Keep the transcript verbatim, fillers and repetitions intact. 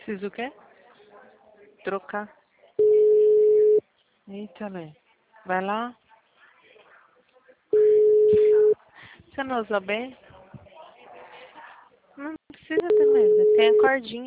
Preciso o quê? Trocar. Eita, Lê. Vai lá. Você não usa bem? Não precisa ter medo. Tem a cordinha.